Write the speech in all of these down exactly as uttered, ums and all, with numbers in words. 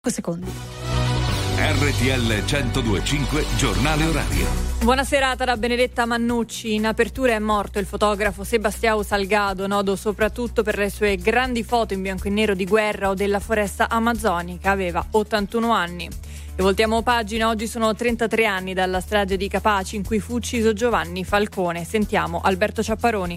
secondi. R T L centodue e cinque Giornale Orario. Buona serata da Benedetta Mannucci. In apertura è morto il fotografo Sebastião Salgado, noto soprattutto per le sue grandi foto in bianco e nero di guerra o della foresta amazzonica. Aveva ottantuno anni. E voltiamo pagina. Oggi sono trentatré anni dalla strage di Capaci in cui fu ucciso Giovanni Falcone. Sentiamo Alberto Ciapparoni.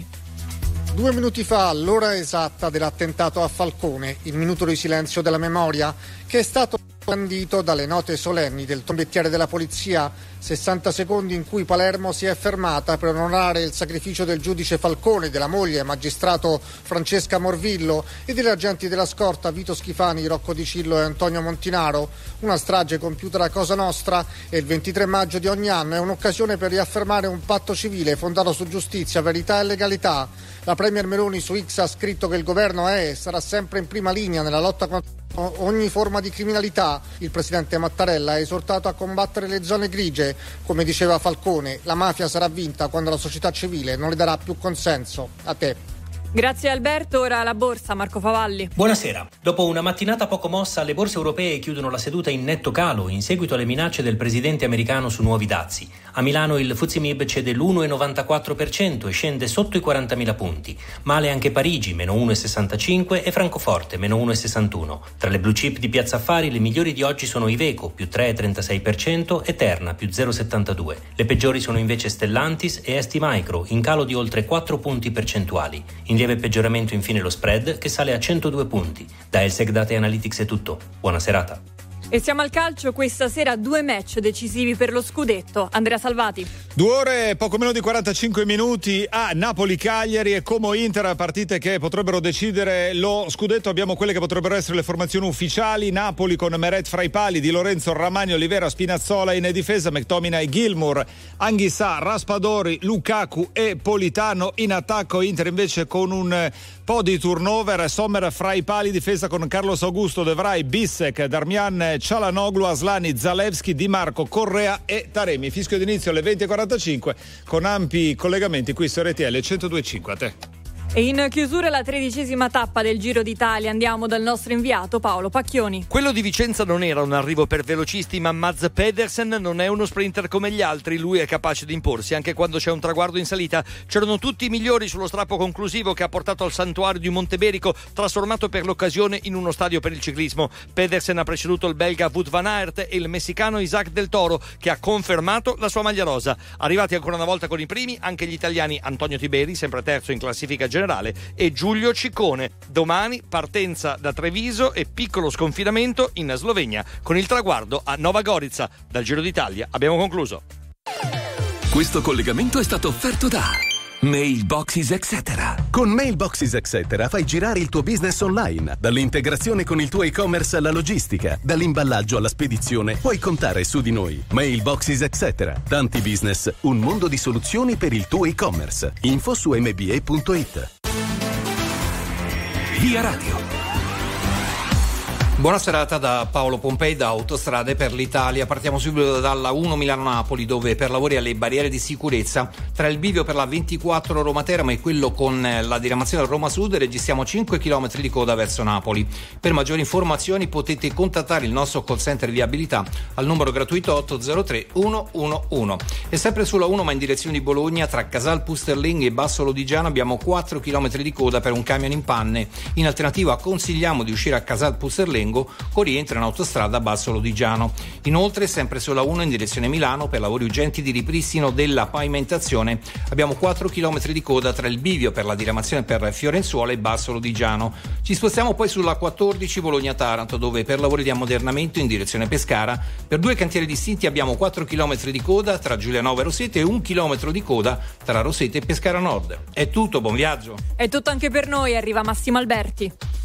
Due minuti fa, l'ora esatta dell'attentato a Falcone, il minuto di silenzio della memoria, che è stato bandito dalle note solenni del tombettiere della polizia, sessanta secondi in cui Palermo si è fermata per onorare il sacrificio del giudice Falcone, della moglie, magistrato Francesca Morvillo, e degli agenti della scorta Vito Schifani, Rocco Di Cillo e Antonio Montinaro. Una strage compiuta da Cosa Nostra e il ventitré maggio di ogni anno è un'occasione per riaffermare un patto civile fondato su giustizia, verità e legalità. La Premier Meloni su X ha scritto che il governo è e sarà sempre in prima linea nella lotta contro ogni forma di criminalità. Il presidente Mattarella ha esortato a combattere le zone grigie. Come diceva Falcone, la mafia sarà vinta quando la società civile non le darà più consenso. A te. Grazie Alberto, ora la borsa, Marco Favalli. Buonasera. Dopo una mattinata poco mossa, le borse europee chiudono la seduta in netto calo in seguito alle minacce del presidente americano su nuovi dazi. A Milano il F T S E M I B cede l'uno virgola novantaquattro per cento e scende sotto i quarantamila punti. Male anche Parigi, meno uno virgola sessantacinque, e Francoforte, meno uno virgola sessantuno. Tra le blue chip di Piazza Affari, le migliori di oggi sono Iveco, più tre virgola trentasei per cento, e Terna, più zero virgola settantadue. Le peggiori sono invece Stellantis e Esti Micro, in calo di oltre quattro punti percentuali. In lieve peggioramento infine lo spread, che sale a centodue punti. Da Elsec Data e Analytics è tutto. Buona serata. E siamo al calcio. Questa sera due match decisivi per lo scudetto. Andrea Salvati. Due ore, poco meno di quarantacinque minuti a Napoli-Cagliari e Como-Inter, partite che potrebbero decidere lo scudetto. Abbiamo quelle che potrebbero essere le formazioni ufficiali. Napoli con Meret fra i pali, Di Lorenzo, Ramani, Olivera, Spinazzola in difesa, McTominay, Gilmour, Anghissà, Raspadori, Lukaku e Politano in attacco. Inter invece con un po' di turnover, Sommer fra i pali, difesa con Carlos Augusto, De Vrij, Bissek, Darmian, Çalhanoğlu, Aslani, Zalewski, Di Marco, Correa e Taremi. Fischio d'inizio alle venti e quarantacinque con ampi collegamenti qui su R T L centodue e cinque. A te. E in chiusura la tredicesima tappa del Giro d'Italia. Andiamo dal nostro inviato Paolo Pacchioni. Quello di Vicenza non era un arrivo per velocisti, ma Mads Pedersen non è uno sprinter come gli altri. Lui è capace di imporsi anche quando c'è un traguardo in salita. C'erano tutti i migliori sullo strappo conclusivo che ha portato al santuario di Monteberico, trasformato per l'occasione in uno stadio per il ciclismo. Pedersen ha preceduto il belga Wout van Aert e il messicano Isaac Del Toro, che ha confermato la sua maglia rosa. Arrivati ancora una volta con i primi anche gli italiani Antonio Tiberi, sempre terzo in classifica generale, e Giulio Ciccone. Domani partenza da Treviso e piccolo sconfinamento in Slovenia con il traguardo a Nova Gorica. Dal Giro d'Italia abbiamo concluso. Questo collegamento è stato offerto da Mailboxes Etc. Con Mailboxes Etc. fai girare il tuo business online. Dall'integrazione con il tuo e-commerce alla logistica, dall'imballaggio alla spedizione, puoi contare su di noi. Mailboxes Etc. Tanti business, un mondo di soluzioni per il tuo e-commerce. Info su m b a punto i t. Via Radio. Buona serata da Paolo Pompei da Autostrade per l'Italia. Partiamo subito dalla uno Milano-Napoli, dove per lavori alle barriere di sicurezza tra il bivio per la ventiquattro Roma-Teramo e quello con la diramazione al Roma Sud registriamo cinque chilometri di coda verso Napoli. Per maggiori informazioni potete contattare il nostro call center viabilità al numero gratuito otto zero tre uno uno uno. E sempre sulla uno ma in direzione di Bologna, tra Casal Pusterling e Basso Lodigiano abbiamo quattro chilometri di coda per un camion in panne. In alternativa consigliamo di uscire a Casal Pusterling con rientro in autostrada Basso Lodigiano. Inoltre, sempre sulla uno in direzione Milano, per lavori urgenti di ripristino della pavimentazione abbiamo quattro chilometri di coda tra il bivio per la diramazione per Fiorenzuola e Basso Lodigiano. Ci spostiamo poi sulla quattordici Bologna-Taranto, dove per lavori di ammodernamento in direzione Pescara per due cantieri distinti abbiamo quattro chilometri di coda tra Giulianova e Rossete e un chilometro di coda tra Rossete e Pescara Nord. È tutto, buon viaggio. È tutto anche per noi, arriva Massimo Alberti.